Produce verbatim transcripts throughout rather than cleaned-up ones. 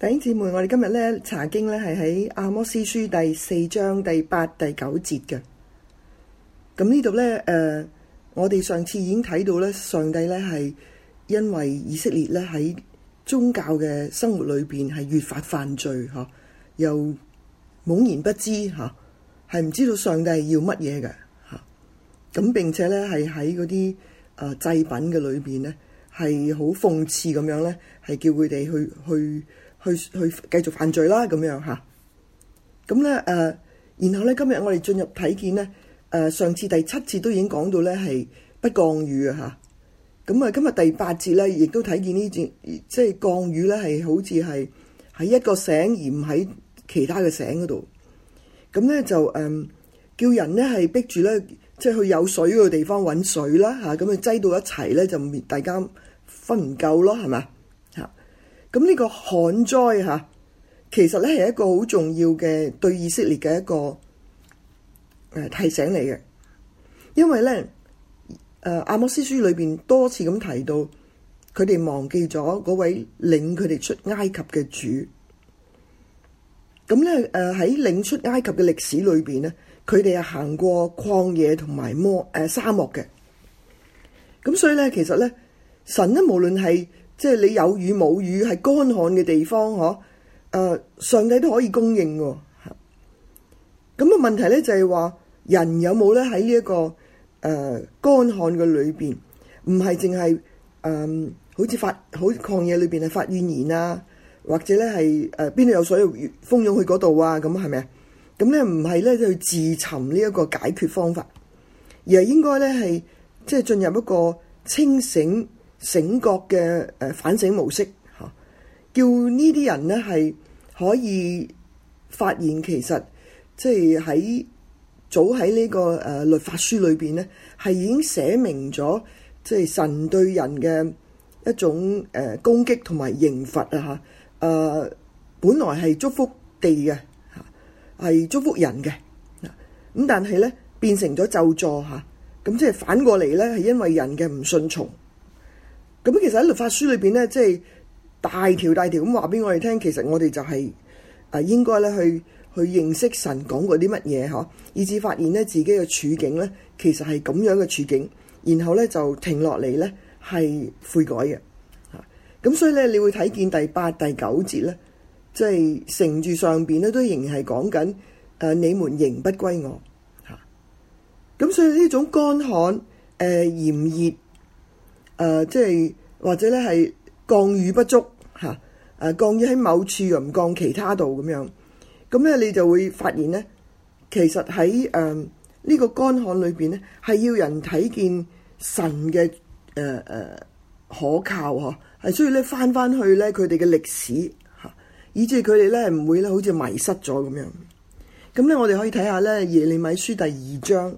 弟兄姊妹，我哋今日咧查經咧係喺阿摩司書第四章第八、第九節嘅。咁呢度咧，誒、呃，我哋上次已經睇到咧，上帝咧係因為以色列咧喺宗教嘅生活裏邊係越發犯罪，吓、啊、又懵然不知，吓係唔知道上帝要乜嘢嘅，吓、啊、咁並且咧係喺嗰啲誒祭品嘅裏邊咧係好諷刺咁樣咧，係叫佢哋去去。去去繼續犯罪啦，咁樣吓，咁咧誒，然後咧今日我哋進入睇見咧，誒、呃、上次第七節都已經講到咧係不降雨啊吓，咁啊今日第八節咧亦都睇見呢節，即係降雨咧係好似係喺一個省而唔喺其他嘅省嗰度，咁咧就誒、呃、叫人咧係逼住咧，即係去有水嘅地方搵水啦吓，咁啊擠到一齊咧就大家分唔夠咯，係咪？咁呢個旱災嚇，其實咧係一個好重要嘅對以色列嘅一個誒提醒嚟嘅，因為咧誒阿摩司書裏邊多次咁提到，佢哋忘記咗嗰位領佢哋出埃及嘅主。咁咧誒喺領出埃及嘅歷史裏邊咧，佢哋係行過曠野同埋摩誒沙漠嘅。咁所以咧，其實咧神咧無論係即係你有雨冇雨，係乾旱嘅地方，嗬？誒，上帝都可以供應嘅。咁嘅問題咧就係話，人有冇咧喺呢一個誒乾旱嘅裏邊，唔係淨係誒，好似發好曠野裏邊係發怨言啊，或者咧係誒邊度有水蜂湧去嗰度啊？咁係咪啊？咁咧唔係咧去自尋呢一個解決方法，而係應該咧係即係進入一個清醒醒覺嘅誒反省模式嚇，叫呢啲人咧係可以發現其實即係喺早喺呢個誒律法書裏邊咧係已經寫明咗，即係神對人嘅一種誒攻擊同埋刑罰啊嚇，誒本來係祝福地嘅嚇，係祝福人嘅，咁但係咧變成咗咒詛嚇，咁即係反過嚟咧係因為人嘅唔順從。咁其實喺律法書裏邊咧，即係大條大條咁話俾我哋聽，其實我哋就係誒應該咧去去認識神講過啲乜嘢嗬，以至發現咧自己嘅處境咧，其實係咁樣嘅處境，然後咧就停落嚟咧係悔改嘅吓。咁所以咧，你會睇見第八、第九節咧，即係承住上邊咧都仍然係講緊誒你們仍不歸我吓。咁所以呢種乾旱誒炎熱。誒、呃，即係或者咧係降雨不足嚇，誒、啊、降雨喺某處又唔降其他度咁樣，咁咧你就會發現咧，其實喺誒呢個乾旱裏邊咧，係要人睇見神嘅誒誒可靠嗬，係需要咧翻翻去咧佢哋嘅歷史嚇、啊，以至佢哋咧唔會咧好似迷失咗咁樣。咁咧我哋可以睇下咧耶利米書第二章。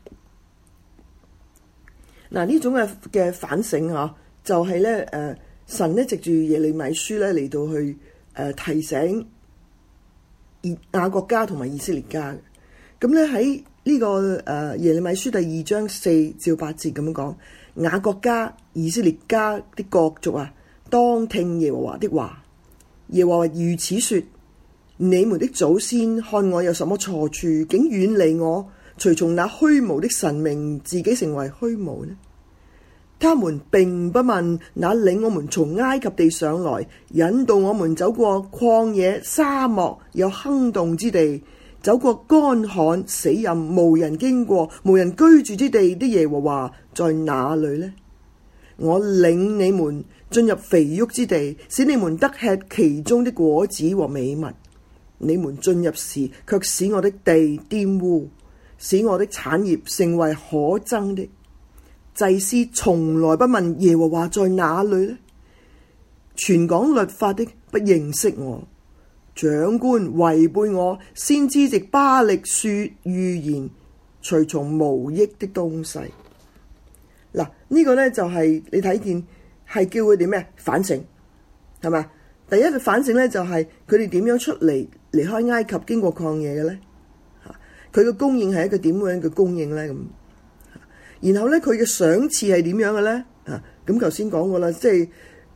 嗱呢種嘅嘅反省嚇，就係咧誒神咧藉住耶利米書咧嚟到去誒、呃、提醒雅各家同埋以色列家嘅。咁咧喺呢個誒、呃、耶利米書第二章四至八節咁樣講，雅各家、以色列家的各族啊，當聽耶和華的話。耶和華如此說：你們的祖先看我有什麼錯處，竟遠離我，隨從那虛無的神明，自己成為虛無呢？他們並不問那領我們從埃及地上來，引導我們走過曠野、沙漠、有坑洞之地，走過乾旱、死蔭、無人經過、無人居住之地的耶和華在哪裏呢？我領你們進入肥沃之地，使你們得吃其中的果子和美物。你們進入時，卻使我的地玷污，使我的產業成為可憎的。祭司從來不問耶和華在哪裏呢？傳講律法的不認識我，長官違背我，先知藉巴力說預言，隨從無益的東西。嗱，呢個呢就係你睇見係叫佢哋咩反省，係咪？第一個反省呢，就係佢哋點樣出嚟離開埃及經過曠野嘅呢？佢嘅供應係一個點樣嘅供應呢？咁。然後咧，佢嘅賞賜係點樣嘅咧？啊，咁頭先講過啦，即係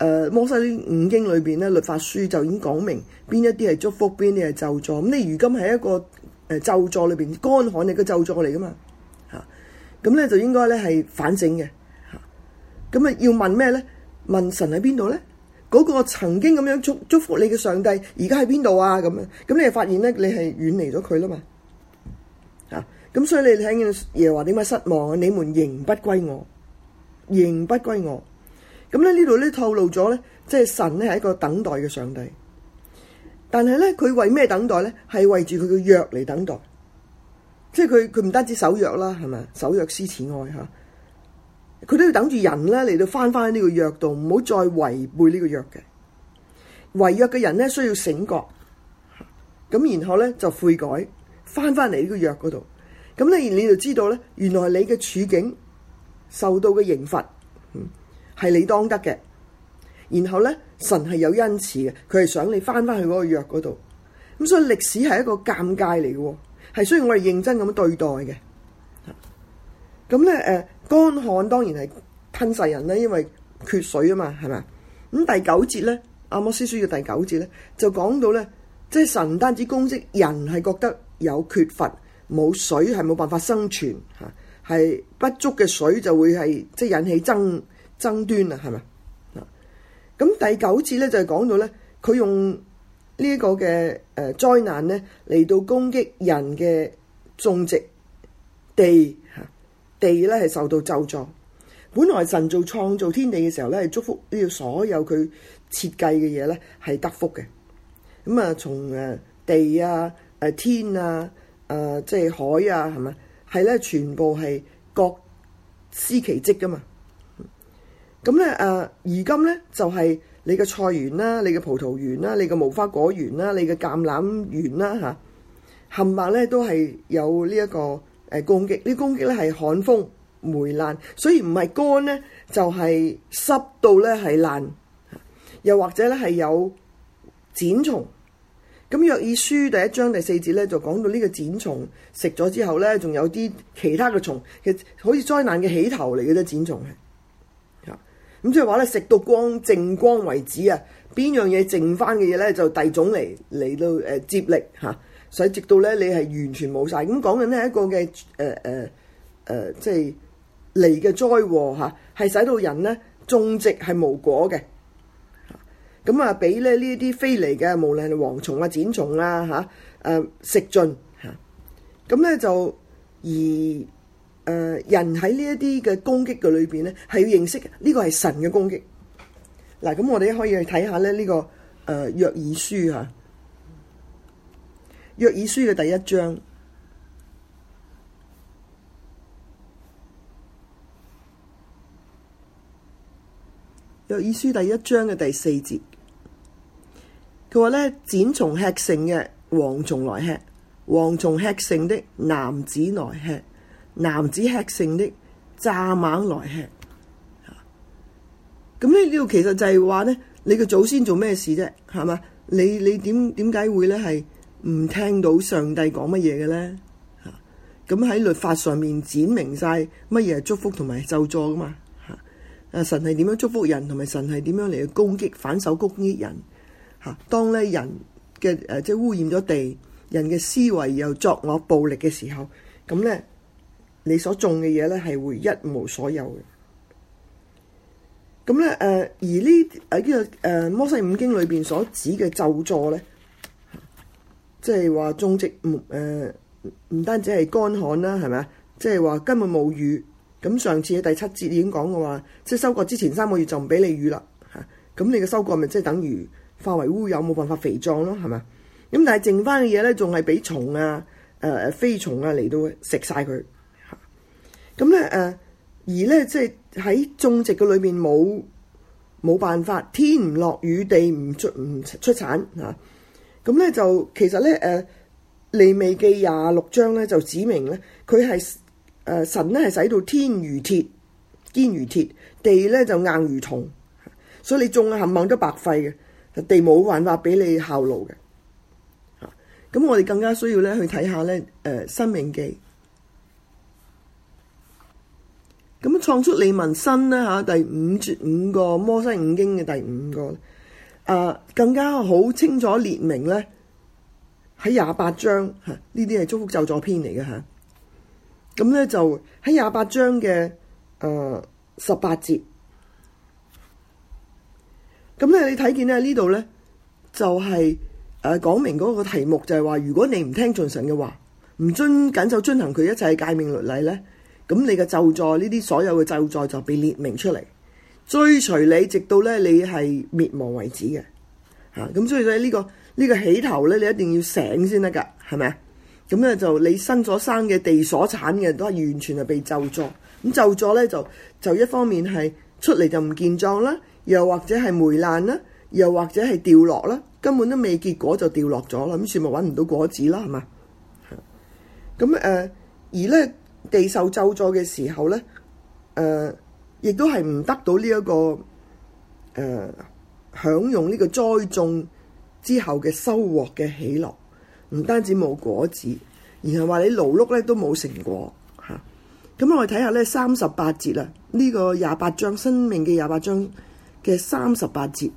誒摩西五經裏邊咧，律法書就已經講明邊一啲係祝福，邊啲係咒詛。咁你如今係一個誒咒詛裏邊乾旱嘅個咒詛嚟噶嘛嚇，咁咧就應該咧係反省嘅嚇。咁啊要問咩咧？問神喺邊度咧？嗰個曾經咁樣祝祝福你嘅上帝，而家喺邊度啊？咁樣咁你就發現咧，你係遠離咗佢啦嘛嚇。咁所以你睇見耶和華點解失望啊？你們仍不歸我，仍不歸我。咁咧呢度咧透露咗咧，即係神咧係一個等待嘅上帝。但係咧佢為咩等待咧？係為住佢嘅約嚟等待。即係佢佢唔單止守約啦，係咪？守約施慈愛嚇。佢都要等住人咧嚟到翻翻喺呢個約度，唔好再違背呢個約嘅。違約嘅人咧需要醒覺，咁然後咧就悔改，翻翻嚟呢個約嗰度。咁咧你就知道咧，原來你嘅處境受到嘅刑罰，嗯，係你當得嘅。然後咧神係有恩慈嘅，佢係想你翻翻去嗰個約嗰度。咁所以歷史係一個尷尬嚟嘅，係需要我哋認真咁對待嘅。咁咧誒乾旱當然係吞噬人啦，因為缺水啊嘛，係咪？咁第九節咧，阿摩司書嘅第九節咧，就講到咧，即係神唔單止公職，人係覺得有缺乏，冇水係冇辦法生存嚇，係不足嘅水就會係即係引起爭爭端啊，係咪？咁第九節咧就係講到咧，佢用呢一個嘅誒災難咧嚟到攻擊人嘅種植地嚇。地咧係受到咒詛。本來神做創造天地嘅時候咧係祝福呢個所有佢設計嘅嘢咧係得福嘅。咁啊從誒地啊誒天啊誒即係海啊係咪係咧全部係各司其職噶嘛。咁咧誒而今咧就係、是、你嘅菜園啦、你嘅葡萄園啦、你嘅無花果園啦、你嘅橄欖園啦嚇，冚唪唥咧都係有呢、這、一個。誒攻擊呢攻擊咧係旱風霉爛，所以唔係乾咧就係、是、濕到咧係爛，又或者咧係有剪蟲。咁約珥書第一章第四節咧就講到呢個剪蟲食咗之後咧，仲有啲其他嘅蟲，其實好似災難嘅起頭嚟嘅啫。剪蟲係嚇，咁即係話咧食到光淨光為止啊！邊樣嘢剩翻嘅嘢咧就遞種嚟嚟到誒、呃、接力嚇。啊所以直到咧，你係完全冇晒。咁講緊呢一個嘅誒誒誒，即係嚟嘅災禍嚇，係使到人咧種植係無果嘅。咁啊，俾咧呢一啲飛嚟嘅，無論係蝗蟲啊、剪蟲啊嚇，誒、啊、食盡嚇。咁咧就而誒、呃、人喺呢一啲嘅攻擊嘅裏邊咧，係要認識呢個係神嘅攻擊。嗱，咁我哋可以去睇下咧呢個誒約珥書嚇。約珥書嘅第一章，約珥書第一章嘅第四節，佢話咧剪蟲吃剩嘅蝗蟲來吃，蝗蟲吃剩的蝻子來吃，蝻子吃剩的蚱蜢來吃。咁呢呢度其實就係話咧，你嘅祖先做咩事啫？係嘛？你你點點解會咧係？唔聽到上帝講乜嘢嘅咧嚇，咁喺律法上面展明晒乜嘢係祝福同埋咒詛噶嘛嚇。啊神係點樣祝福人，同埋神係點樣嚟去攻擊反手攻擊人嚇。當咧人嘅誒、呃、即係污染咗地，人嘅思維又作惡暴力嘅時候，咁咧你所種嘅嘢咧係會一無所有嘅。咁咧誒而呢誒呢個誒摩西五經裏邊所指嘅咒詛咧。即係話種植唔誒唔單止係乾旱啦，係咪啊？即係話根本冇雨。咁上次喺第七節已經講過話，即係收割之前三個月就唔俾你雨啦嚇。咁你嘅收割咪即係等於化為烏有，冇辦法肥壯咯，係咪？咁但係剩翻嘅嘢咧，仲係俾蟲啊誒誒、呃、飛蟲啊嚟到食晒佢嚇。咁咧誒而咧即係喺種植嘅裏邊冇冇辦法，天唔落雨，地唔出唔出產嚇。咁咧就其實咧誒利未記廿六章咧就指明咧佢係誒神咧係使到天如鐵堅如鐵，地咧就硬如銅，所以你種啊冚唪唥都白費嘅，地冇辦法俾你效勞嘅嚇。咁我哋更加需要咧去睇下咧誒申命記咁創出利民申咧嚇，第五節五個摩西五經嘅第五個，啊更加好清楚列明咧喺廿八章嚇，呢啲係祝福咒詛篇嚟嘅嚇。咁咧就喺廿八章嘅誒十八節，咁咧你睇見咧呢度咧就係誒講明嗰個題目就係話，如果你唔聽從神嘅話，唔遵謹守遵行佢一切誡命律例咧，咁你嘅咒詛呢啲所有嘅咒詛就被列明出嚟，追隨你直到咧你係滅亡為止嘅嚇。咁、啊、所以咧呢、呢個呢、呢個起頭咧，你一定要醒先得噶，係咪啊？咁咧就你身所生嘅地所產嘅都係完全係被咒詛。咁咒詛咧就就一方面係出嚟就唔健壯啦，又或者係霉爛啦，又或者係掉落啦，根本都未結果就掉落咗啦，咁樹木揾唔到果子啦，係嘛？咁誒、呃、而咧地受咒詛嘅時候咧，誒、呃、亦都係唔得到呢、這、一個誒、呃、享用呢個栽種之後嘅收穫嘅喜樂，唔單止冇果子，然後話你勞碌咧都冇成果嚇。咁、啊、我哋睇下咧三十八節啦，呢、這個廿八章申命記廿八章嘅三十八節。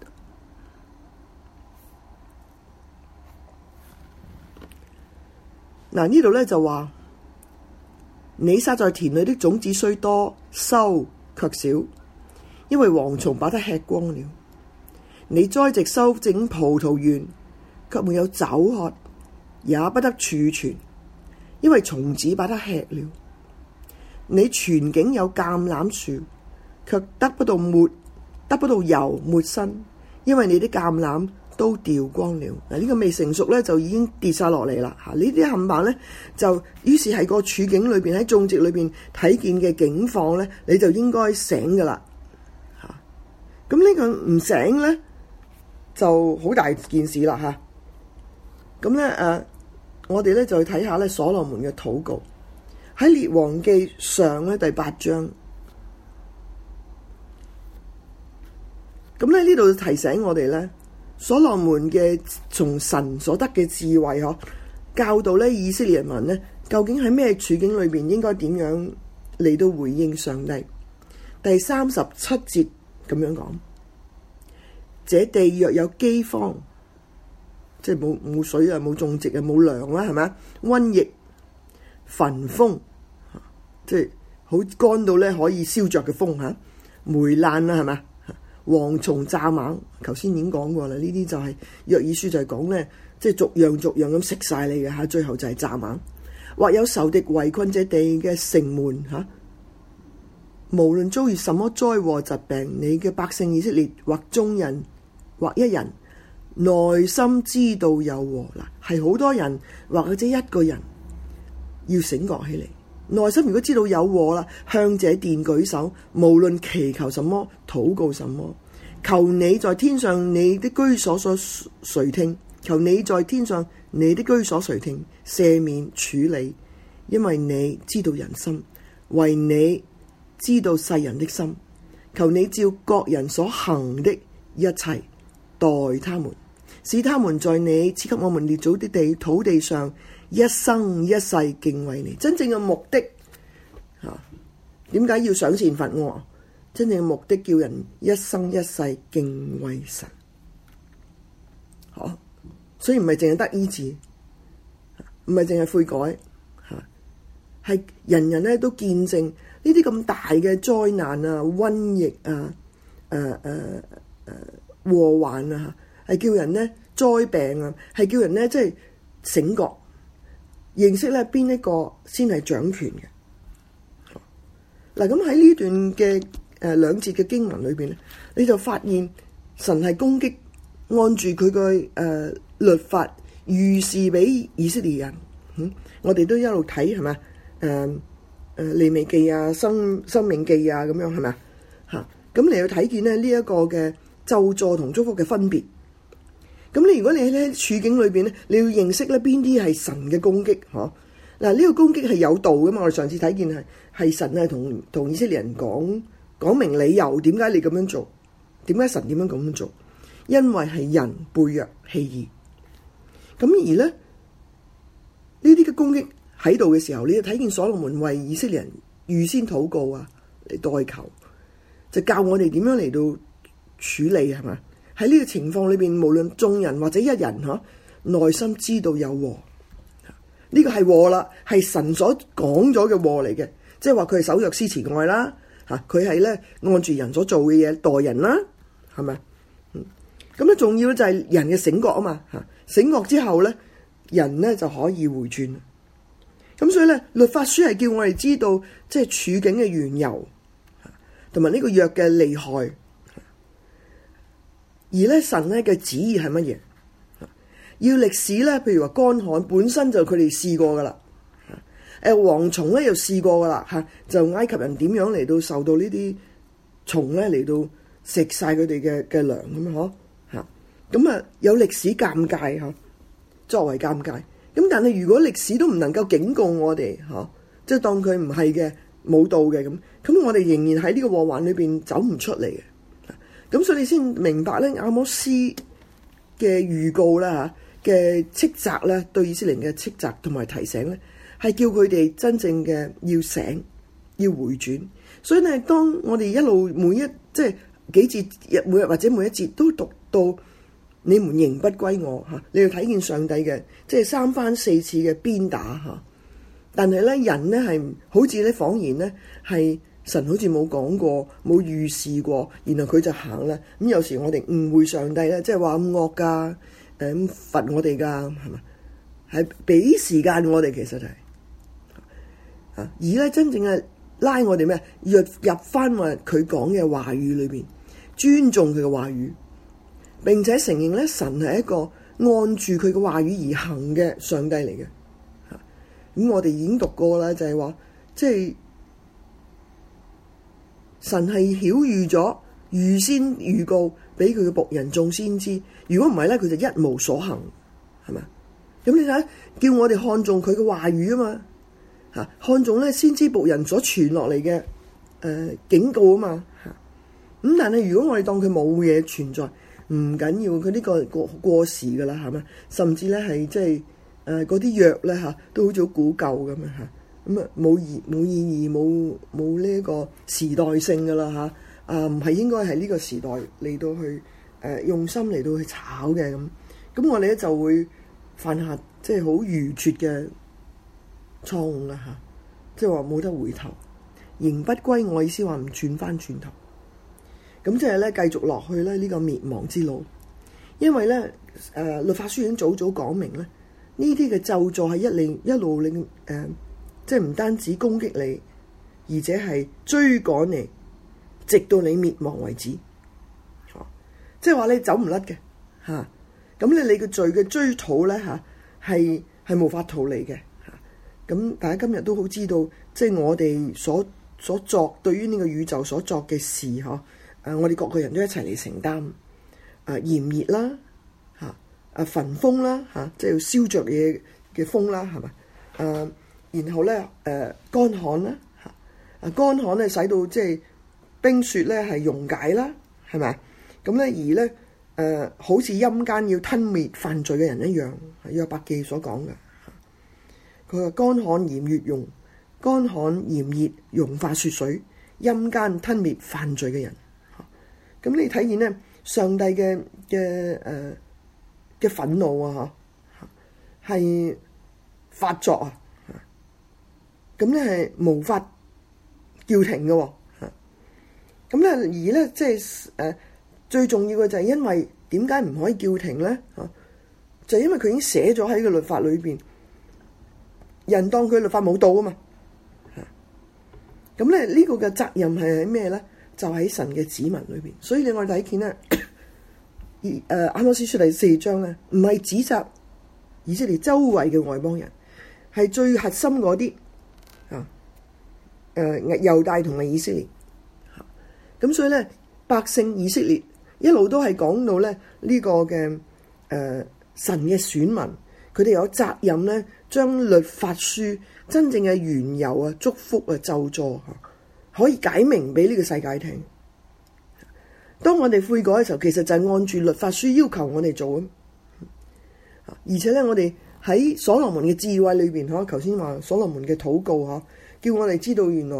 嗱，呢度咧就話，你撒在田裏的種子雖多，收卻少，因為蝗蟲把它吃光了。你栽植修整葡萄園，卻沒有酒喝，也不得儲存，因為蟲子把它吃了。你全境有橄欖樹，卻得不到末，得不到油抹身，因為你的橄欖都掉光了。嗱，呢個未成熟咧就已經跌晒落嚟啦。嚇，呢啲冚唪唥咧就於是喺個處境裏邊，喺種植裏邊睇見嘅境況咧，你就應該醒噶啦。嚇，咁呢個唔醒咧就好大件事啦。嚇，咁咧誒，我哋咧就去睇下咧所羅門嘅禱告喺列王記上咧第八章。咁咧呢度提醒我哋咧。所羅門嘅從神所得嘅智慧，嗬，教導咧以色列人民咧，究竟喺咩處境裏邊應該點樣嚟到回應上帝。第三十七節咁樣講：這地若有饑荒，即係冇冇水啊，冇種植啊，冇糧啦，係咪？瘟疫、焚風，即係好乾到咧可以燒着嘅風嚇，霉爛啦，係咪？蝗蟲蚱蜢，頭先已經講過啦。呢啲就係約珥書就係講咧，即係逐樣逐樣咁食晒你嘅嚇，最後就係蚱蜢。或有仇敵圍困這地嘅城門嚇，無論遭遇什麼災禍疾病，你嘅百姓以色列或眾人或一人，內心知道有禍啦，係好多人或者一個人要醒覺起嚟。內心如果知道有禍啦，向這殿舉手，無論祈求什麼，禱告什麼，求你在天上你的居所所垂聽，求你在天上你的居所垂聽，赦免處理，因為你知道人心，為你知道世人的心，求你照各人所行的一切待他們，使他們在你賜給我們列祖的地土地上一生一世敬畏你。真正嘅目的啊，點解要賞善罰惡？真正嘅目的叫人一生一世敬畏神。好、啊，所以唔係淨係得醫治，唔係淨係悔改，吓係人人咧都見證呢啲咁大嘅災難啊、瘟疫啊、誒誒誒禍患啊，係叫人咧災病啊，係叫人咧即係醒覺。認識咧邊一個先係掌權嘅。嗱，咁喺呢段嘅誒兩節嘅經文裏邊咧，你就發現神係攻擊按住佢嘅誒律法預示俾以色列人。嗯，我哋都一路睇係咪？誒誒利未記啊、申申命記啊咁樣係咪啊？嚇，咁你要睇見咧呢一個嘅咒詛同祝福嘅分別。咁你如果你喺處境裏邊咧，你要認識咧邊啲係神嘅攻擊，嗬？嗱，呢個攻擊係有道噶嘛？我哋上次睇見係係神係同同以色列人講講明理由，點解你咁樣做？點解神點樣咁樣做？因為係人背約棄義。咁而咧呢啲嘅攻擊喺度嘅時候，你就睇見所羅門為以色列人預先禱告啊， 嚟代求，就教我哋點樣嚟到處理，係嘛？喺呢個情況裏邊，無論眾人或者一人嗬，內心知道有禍，呢個係禍啦，係神所講咗嘅禍嚟嘅，即係話佢係守約施慈愛啦，吓佢係咧按住人所做嘅嘢待人啦，係咪？咁咧重要咧就係人嘅醒覺啊嘛，吓醒覺之後咧，人咧就可以回轉。咁所以咧，律法書係叫我哋知道即係處境嘅緣由，同埋呢個約嘅利害。而咧神咧嘅旨意係乜嘢？要歷史咧，譬如話乾旱本身就佢哋試過噶啦，誒蝗蟲咧又試過噶啦吓，就埃及人點樣嚟到受到呢啲蟲咧嚟到食晒佢哋嘅嘅糧咁嗬吓，咁啊有歷史尷尬吓，作為尷尬。咁但係如果歷史都唔能夠警告我哋吓，即係當佢唔係嘅冇到嘅咁，咁我哋仍然喺呢個禍患裏邊走唔出嚟嘅。咁所以你先明白咧，阿摩司嘅預告啦吓嘅斥責咧，對以色列嘅斥責同埋提醒咧，係叫佢哋真正嘅要醒，要回轉。所以咧，當我哋一路每一即係幾節日每日或者每一節都讀到你們仍不歸我吓，你要睇見上帝嘅即係三番四次嘅鞭打吓。但係咧，人咧係好似咧謊言咧係。神好似冇講過，冇預示過，然後佢就行啦。咁有時我哋誤會上帝咧，即係話咁惡噶，誒咁罰我哋噶，係嘛？係俾時間我哋，其實係、就、啊、是，而咧真正係拉我哋咩？入入翻話佢講嘅話語裏邊，尊重佢嘅話語，並且承認咧神係一個按住佢嘅話語而行嘅上帝嚟嘅。咁我哋已經讀過啦，就係、是、話即係。神係曉預咗，預先預告俾佢嘅僕人眾先知。如果唔係咧，佢就一無所行，係咪？咁你睇，叫我哋看重佢嘅話語啊嘛，吓看重咧先知僕人所傳落嚟嘅誒警告啊嘛，吓咁。但係如果我哋當佢冇嘢存在，唔緊要，佢呢個過過時噶啦，係咪？甚至咧係即係誒嗰啲約咧吓，都好似好古舊咁樣吓。咁啊冇意冇意義冇冇呢一個時代性噶啦吓，啊唔係應該係呢個時代嚟到去誒、呃、用心嚟到去炒嘅咁，咁我哋咧就會犯下即係好愚拙嘅錯誤啦吓，即係話冇得回頭，仍不歸我，意思話唔轉翻轉頭，咁即係咧繼續落去咧呢、這個滅亡之路，因為咧誒、呃、律法書已經早早講明咧呢啲嘅咒詛係一令一路令誒。呃即係唔單止攻擊你，而且係追趕你，直到你滅亡為止。即係話你走唔甩嘅嚇。咁你你嘅罪嘅追討咧嚇，係係無法逃離嘅嚇。咁大家今日都好知道，即係我哋所所作對於呢個宇宙所作嘅事嗬。誒，我哋各個人都一齊嚟承擔。誒炎熱啦嚇，誒焚風啦嚇，即係要燒着嘢嘅風啦，係咪？誒。然後咧，誒、呃、乾旱啦，嚇啊乾旱咧，使到即係冰雪咧係溶解啦，係咪？咁咧而咧誒、呃，好似陰間要吞滅犯罪嘅人一樣，係約伯記所講嘅。佢話乾旱炎熱融，乾旱炎熱融化雪水，陰間吞滅犯罪嘅人。咁、啊、你睇見咧，上帝嘅嘅誒嘅憤怒啊，嚇係發作啊！咁咧係無法叫停嘅喎，咁咧而咧即係誒最重要嘅就係因為點解唔可以叫停咧？嚇，就係因為佢已經寫咗喺個律法裏邊，人當佢律法冇到啊嘛。咁咧呢個嘅責任係喺咩咧？就喺神嘅子民裏邊。所以你我哋睇見咧，誒阿摩司書第四章咧，唔係指責以色列周圍嘅外邦人，係最核心嗰啲。誒猶大同埋以色列，咁所以咧百姓以色列一路都係講到咧呢個嘅誒、呃、神嘅選民，佢哋有責任咧將律法書真正嘅緣由啊、祝福啊、咒詛可以解明俾呢個世界聽。當我哋悔改嘅時候，其實就係按住律法書要求我哋做啊。而且咧，我哋喺所羅門嘅智慧裏邊，嗬，頭先話所羅門嘅禱告，嗬。叫我哋知道原來喺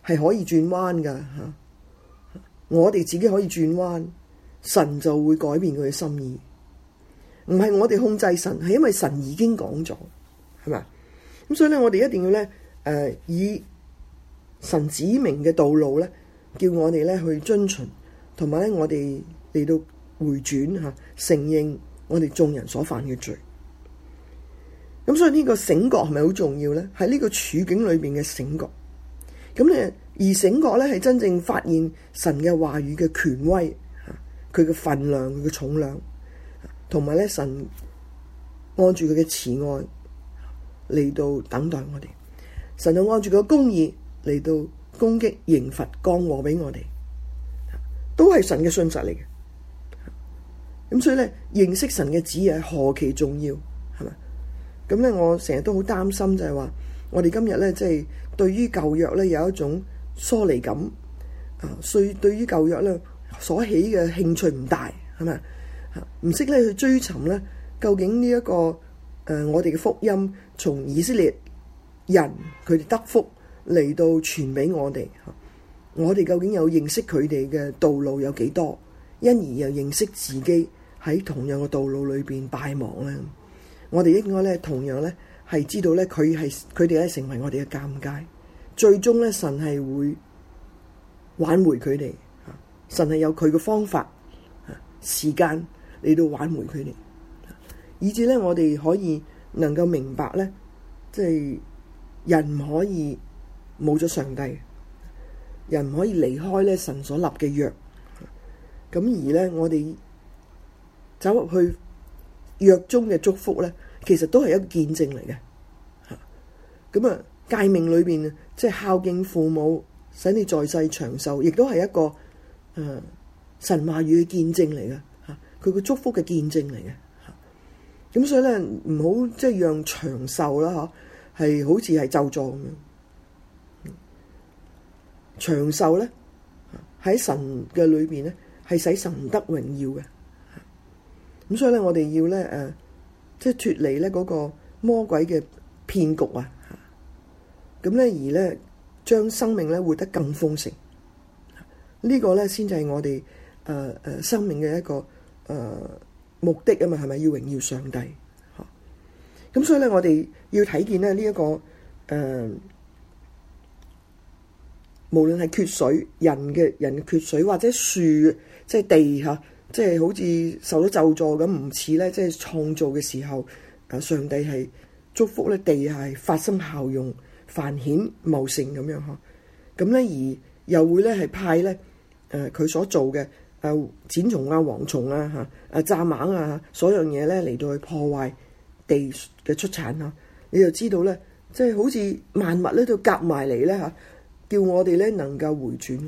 係可以轉彎噶嚇，我哋自己可以轉彎，神就會改變佢嘅心意。唔係我哋控制神，係因為神已經講咗，係咪？咁所以咧，我哋一定要咧誒、呃、以神指明嘅道路咧，叫我哋咧去遵循，同埋咧我哋嚟到回轉嚇，承認我哋眾人所犯嘅罪。咁所以呢個醒覺係咪好重要咧？喺呢個處境裏邊嘅醒覺，咁咧而醒覺咧係真正發現神嘅話語嘅權威嚇，佢嘅分量、佢嘅重量，同埋咧神按住佢嘅慈愛嚟到等待我哋，神就按住佢嘅公義嚟到攻擊、刑罰、降禍俾我哋，都係神嘅信實嚟嘅。咁所以咧，認識神嘅旨意係何其重要，係咪？咁咧，我成日都好擔心就係話，我哋今日咧即係對於舊約咧有一種疏離感啊，所以對於舊約咧所起嘅興趣唔大，係咪？唔識咧去追尋咧，究竟呢、這、一個誒、呃、我哋嘅福音從以色列人佢哋得福嚟到傳俾我哋，我哋究竟有認識佢哋嘅道路有幾多，因而又認識自己喺同樣嘅道路裏邊敗亡咧？我哋應該咧同樣咧係知道咧佢係佢哋咧成為我哋嘅鑑戒，最終咧神係會挽回佢哋，神係有佢嘅方法、時間嚟到挽回佢哋，以至咧我哋可以能夠明白咧，即係人唔可以冇咗上帝，人唔可以離開咧神所立嘅約，咁而咧我哋走入去約中嘅祝福咧，其實都係一個見證嚟嘅。咁啊，誡命裏邊即係孝敬父母，使你在世長壽，亦都係一個誒、呃、神話語嘅見證嚟嘅。吓，佢個祝福嘅見證嚟嘅。咁所以咧，唔好即係讓長壽啦，吓係好似係咒詛咁樣。長壽咧喺神嘅裏邊咧，係使神得榮耀嘅。咁所以咧，我哋要咧誒、呃，即係脫離咧嗰個魔鬼嘅騙局啊！咁咧而咧將生命咧活得更豐盛，這個、呢個咧先至係我哋誒誒生命嘅一個誒、呃、目的啊嘛，係咪要榮耀上帝？嚇！咁所以咧，我哋要睇見咧呢一個誒、呃，無論係缺水，人嘅人嘅缺水，或者樹即係地嚇。即係好似受到咒詛咁，唔似咧，即係創造嘅時候，啊上帝係祝福咧，地係發生效用、繁衍茂盛咁樣呵。咁咧而又會咧係派咧誒佢所做嘅誒剪蟲啊、蝗蟲啊、嚇、誒蚱蜢啊，所有嘢咧嚟到去破壞地嘅出產啊，你就知道咧，即係好似萬物咧都夾埋嚟咧嚇，叫我哋咧能夠回轉。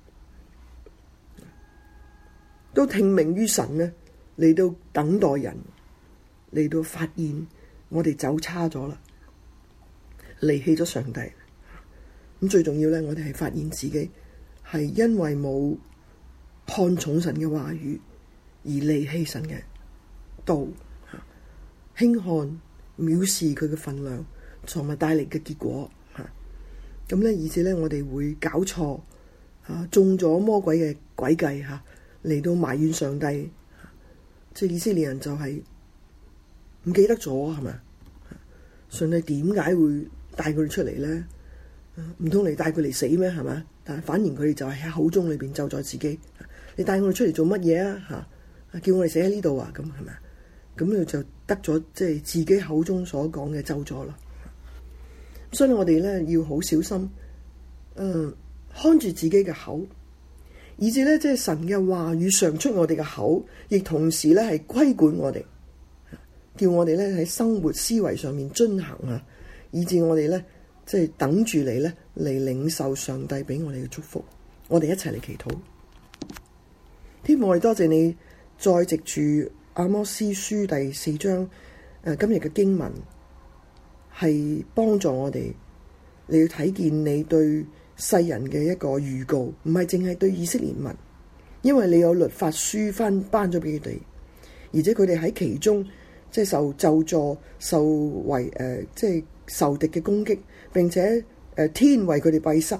都聽命於神咧，嚟到等待人，嚟到發現我哋走差咗啦，離棄咗上帝。咁最重要咧，我哋係發現自己係因為冇看重神嘅話語而離棄神嘅道，輕看藐視佢嘅份量，同埋帶嚟嘅結果。咁咧，以至咧我哋會搞錯啊，中咗魔鬼嘅詭計嚇。嚟到埋怨上帝，即係以色列人就係唔記得咗係咪？上帝點解會帶佢哋出嚟咧？唔通你帶佢嚟死咩？係咪？但係反而佢哋就係喺口中裏邊咒詛自己。你帶我哋出嚟做乜嘢啊？嚇！叫我哋死喺呢度啊？咁係咪？咁佢就得咗即係自己口中所講嘅咒詛啦。所以我哋咧要好小心，嗯、呃，看住自己嘅口。以至咧，即係神嘅話語常出我哋嘅口，亦同時咧係規管我哋，叫我哋咧喺生活思維上面遵行啊，以至我哋咧即係等住你咧嚟領受上帝俾我哋嘅祝福。我哋一齊嚟祈禱，天父，我哋多謝你再藉住阿摩司書第四章誒、呃、今日嘅經文，係幫助我哋你要睇見你對世人嘅一個預告，唔係淨係對以色列民，因為你有律法書翻頒咗俾佢哋，而且佢哋喺其中即係受咒詛、受為誒、呃、即係受敵嘅攻擊，並且誒、呃、天為佢哋閉塞，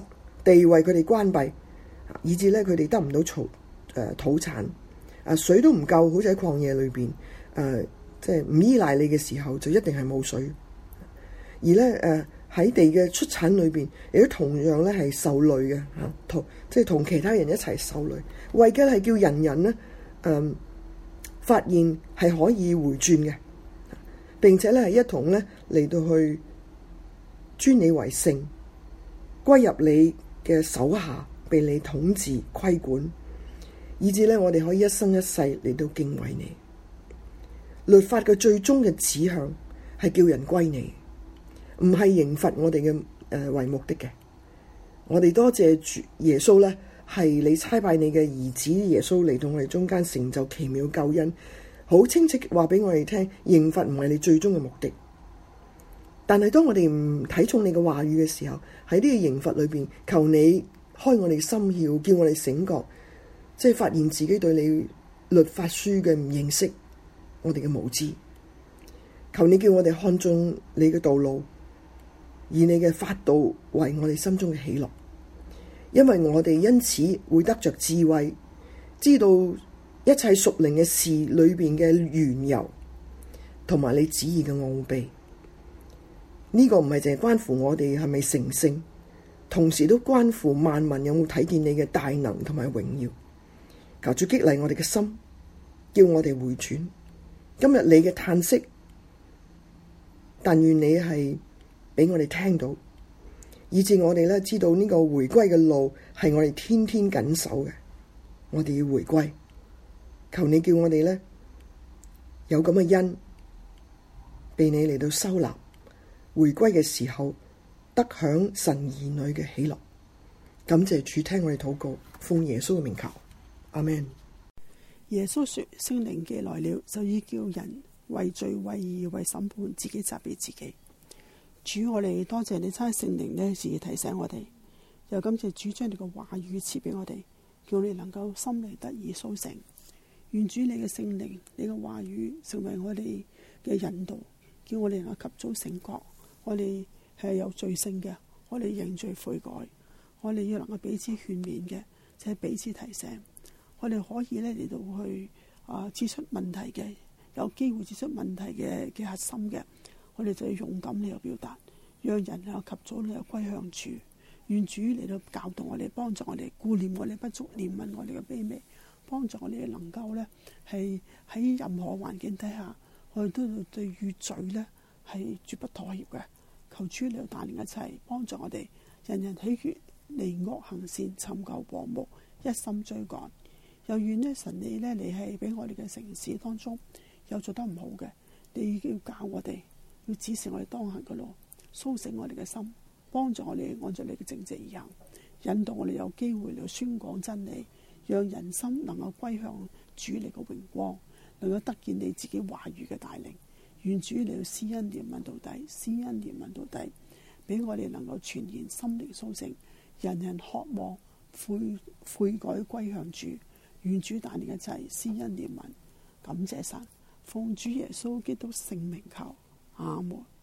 地為佢哋關閉，以致咧佢哋得唔到草誒土產，啊水都唔夠，好似喺曠野裏邊誒，即係唔依賴你嘅時候，就一定係冇水。而咧誒喺地嘅出產裏邊，亦都同樣咧係受累嘅嚇，同即係同其他人一齊受累，為嘅係叫人人咧誒、呃、發現係可以回轉嘅，並且咧係一同咧嚟到去尊你為聖，歸入你嘅手下，被你統治規管，以至咧我哋可以一生一世嚟到敬畏你。律法嘅最終嘅指向係叫人歸你，唔係刑罰我哋嘅誒為目的嘅。我哋多謝主耶穌咧，係你差派你嘅兒子耶穌嚟到我哋中間成就奇妙救恩，好清晰話俾我哋聽，刑罰唔係你最終嘅目的。但係當我哋唔睇重你嘅話語嘅時候，喺呢個刑罰裏邊，求你開我哋心竅，叫我哋醒覺，即係發現自己對你律法書嘅唔認識，我哋嘅無知。求你叫我哋看中你嘅道路，以你嘅法度為我哋心中嘅喜樂，因為我哋因此會得着智慧，知道一切屬靈嘅事裏邊嘅緣由，同埋你旨意嘅奧秘。呢個唔係淨係關乎我哋係咪成聖，同時都關乎萬民有冇睇見你嘅大能同埋榮耀。求主激勵我哋嘅心，叫我哋回轉。今日你嘅嘆息，但願你係俾我哋聽到，以致我哋咧知道呢個回歸嘅路係我哋天天緊守嘅。我哋要回歸，求你叫我哋咧有咁嘅恩，被你嚟到收納。回歸嘅時候，得享神兒女嘅喜樂。感謝主，聽我哋禱告，奉耶穌嘅名求，阿們。 耶穌說：聖靈既來了，就要叫人為罪、為義、為審判，自己責備自己。主，我哋多謝你差聖靈呢，時時提醒我哋，又感謝主將你嘅話語賜俾我哋，叫你能夠心靈得以甦醒。願主你嘅聖靈、你嘅話語成為我哋嘅引導，叫我哋能夠及早醒覺。我哋係有罪性嘅，我哋認罪悔改，我哋要能夠彼此勸勉嘅，就係彼此提醒。我哋可以咧嚟到去啊指出問題嘅，有機會指出問題嘅嘅核心嘅，我哋就要勇敢嚟到表達，讓人能夠及早嚟到歸向主。願主嚟到教導我哋，幫助我哋顧念我哋不足，憐憫我哋嘅卑微，幫助我哋能夠咧係喺任何環境底下，我哋都要對於罪咧係絕不妥協嘅。求主嚟帶領一齊，幫助我哋，人人喜悅，離惡行善，尋求和睦，一心追趕。又願呢神你呢，你係俾我哋嘅城市當中有做得唔好嘅，你要教我哋，要指示我哋當行嘅路，甦醒我哋嘅心，幫助我哋按照你嘅正直而行，引導我哋有機會嚟宣講真理，讓人心能夠歸向主你嘅榮光，能夠得見你自己話語嘅帶領。願主你要施恩憐憫到底，施恩憐憫到底，俾我哋能夠全然心靈甦醒，人人渴望悔悔改歸向主。願主帶領一切施恩憐憫，感謝神，奉主耶穌基督聖名求，阿門。